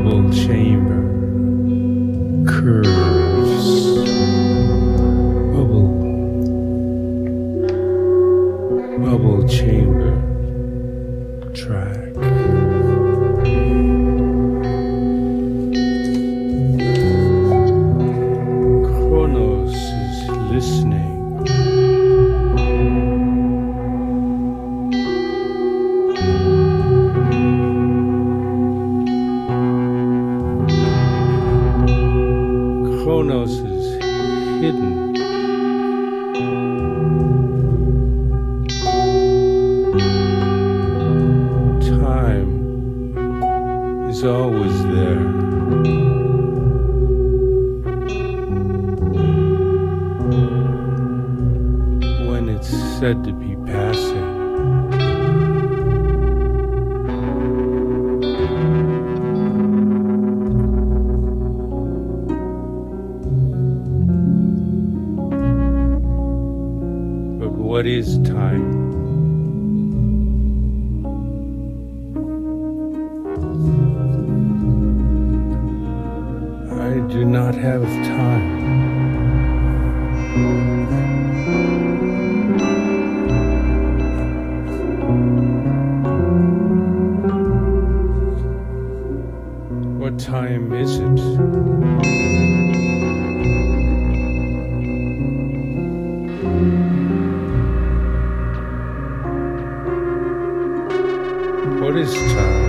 bubble chamber curves, bubble chamber track. Kronos is listening. Kronos is hidden. Time is always there. When it's said to be passing. What is time? I do not have time. What time is it? What is time?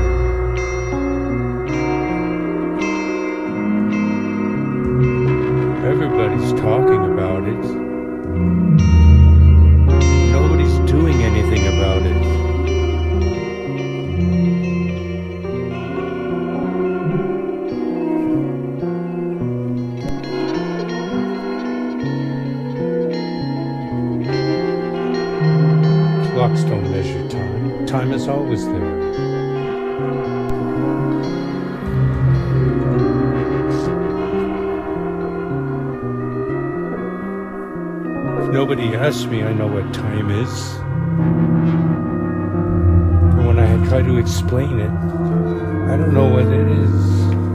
Everybody's talking about it. Nobody's doing anything about it. Clocks don't measure time. Time is always there. If nobody asks me, I know what time is. But when I try to explain it, I don't know what it is.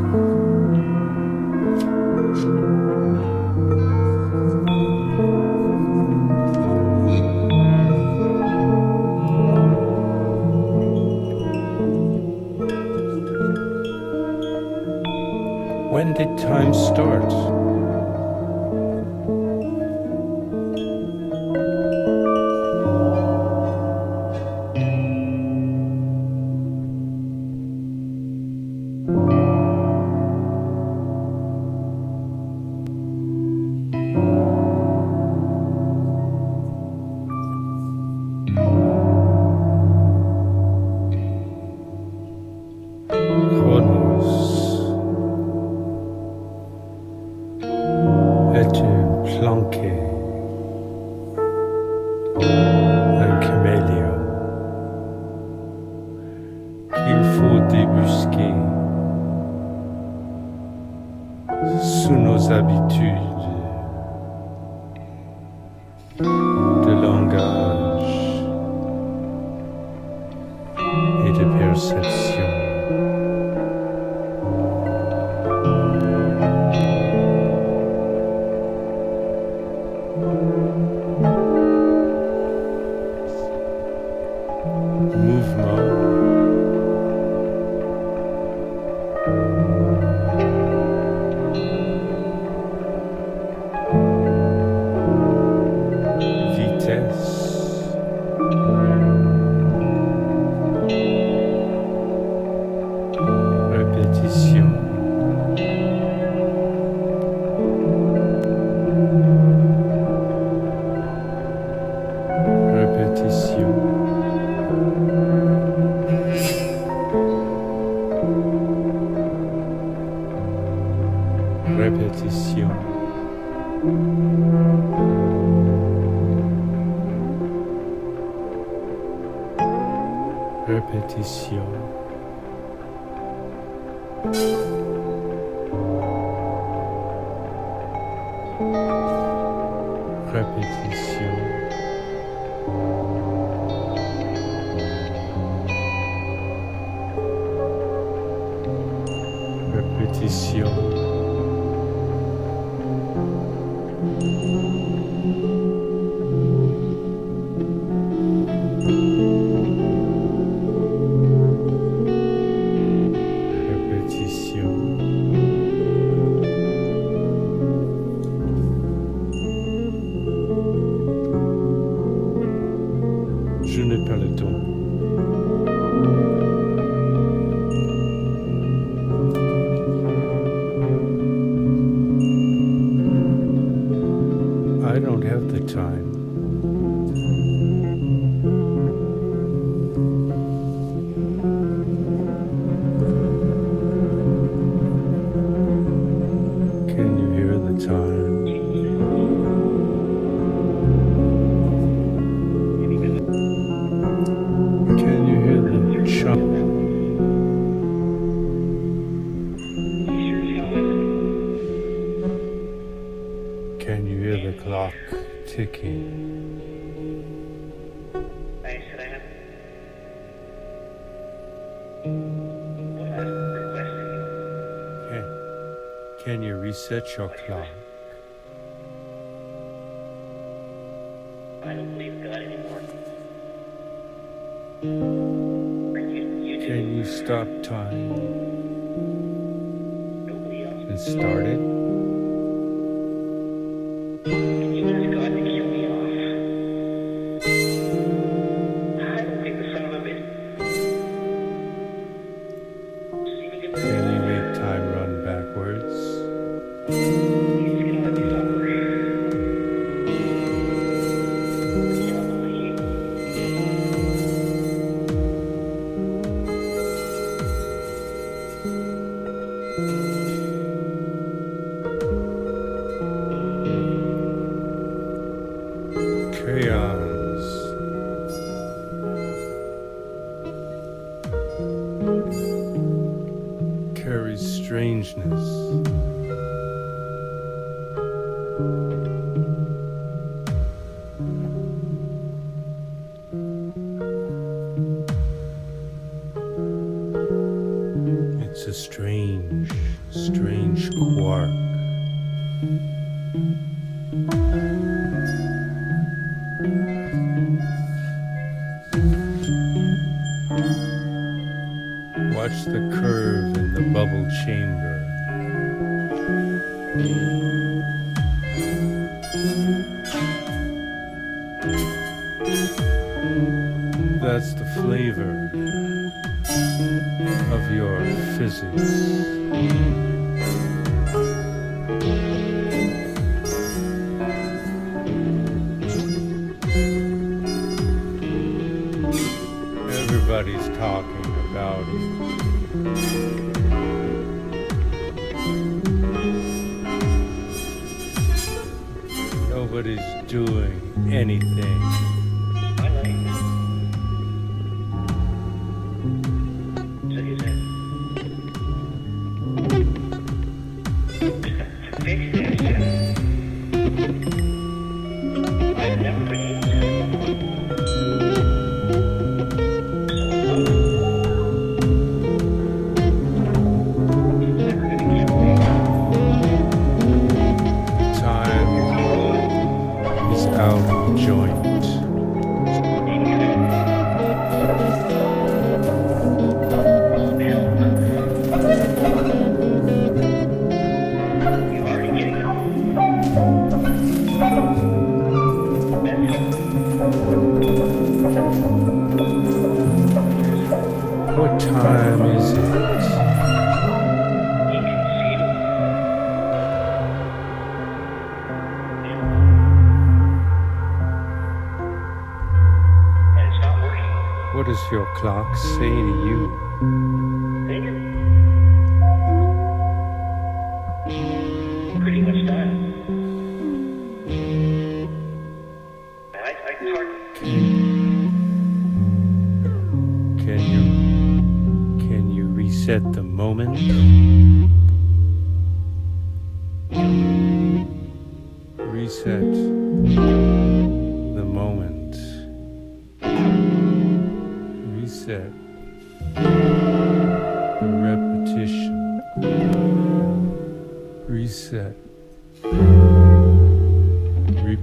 When did time start? Planqué, un caméléon qu'il faut débusquer sous nos habitudes de langage et de perception. Répétition. Répétition. Répétition. Répétition. Je n'ai pas le temps. I don't have the time. Can you hear the time? Can you hear the chime? Can you hear the clock ticking? Can you reset your clock? I don't believe God anymore. Can you stop time Nobody else. and start it? Can you ask God to kill me off? I don't think the son of a bitch. Can you make time run backwards? He's gonna let me suffer. I don't believe. Crayons. Carries strangeness. It's a strange, strange quark. Watch the curve in the bubble chamber. That's the flavor of your physics. Everybody's talking about it. Nobody's doing anything. I like it. So you said. Fix this. I've never been Time is out of joint. You already getting it. What time is it? And it's not working. What does your clock say to you? Pretty much done. It's hard. Can you reset the moment? Reset the moment. Reset the repetition. Reset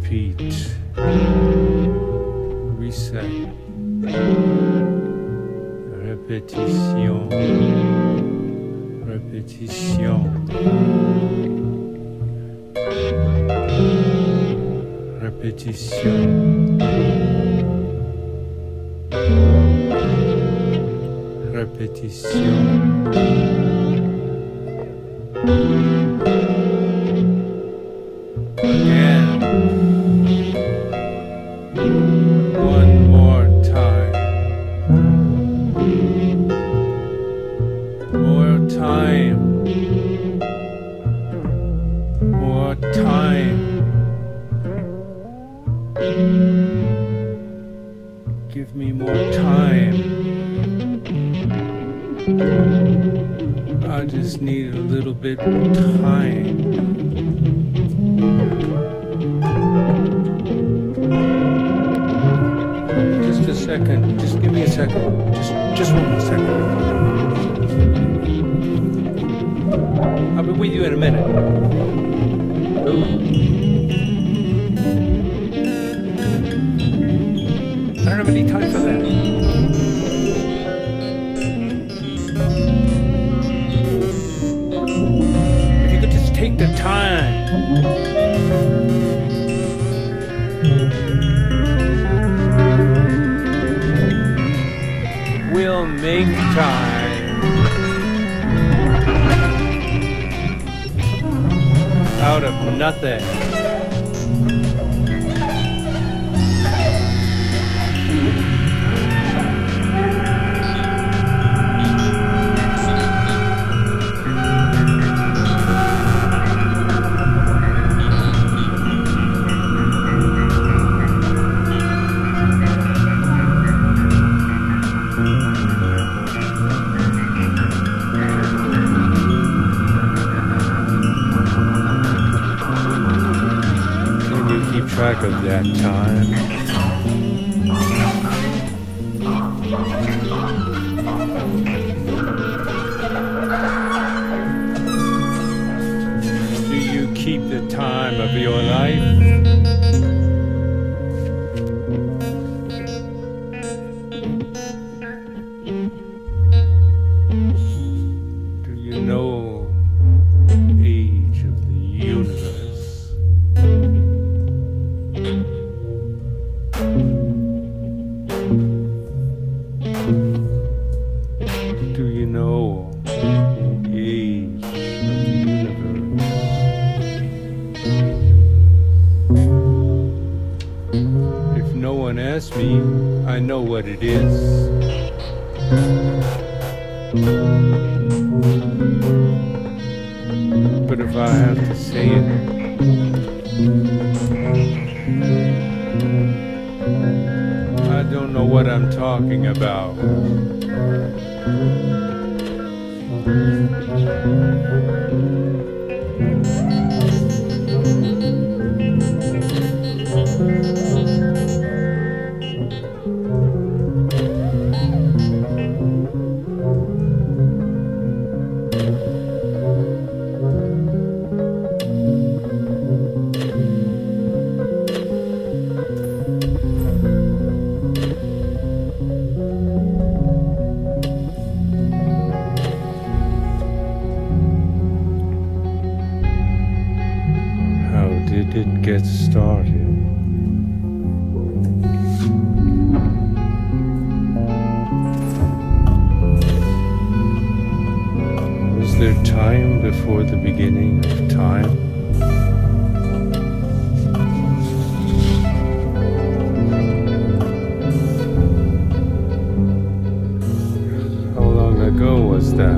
repeat, reset, répétition, répétition, répétition, répétition. Again, one more time, more time, more time. Give me more time. I just need a little bit more time. Just a second. Just give me a second. Just one more second. I'll be with you in a minute. I don't have any time for that. If you could just take the time. We'll make time out of nothing. Track of that time. Do you keep the time of your life? Do you know the age of the universe? Do you know the age of the universe? If no one asks me, I know what it is. But if I have to say it, I don't know what I'm talking about. Did it get started? Was there time before the beginning of time? How long ago was that?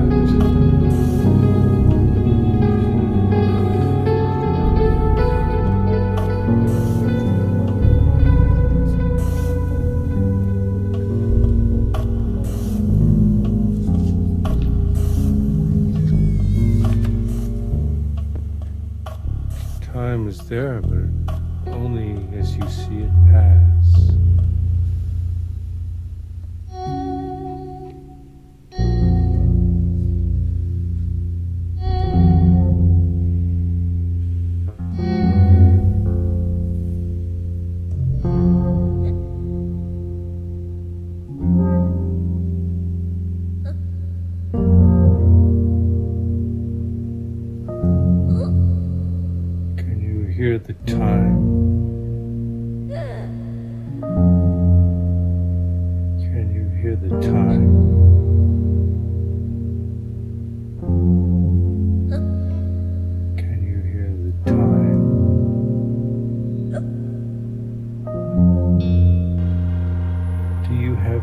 Time is there, but only as you see it pass.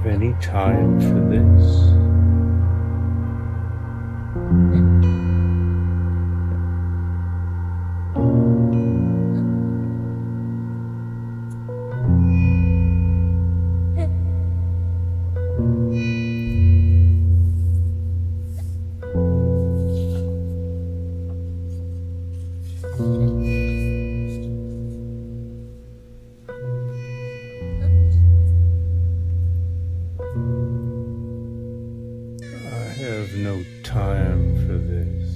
have any time for this. I have no time for this.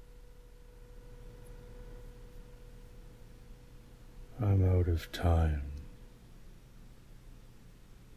I'm out of time.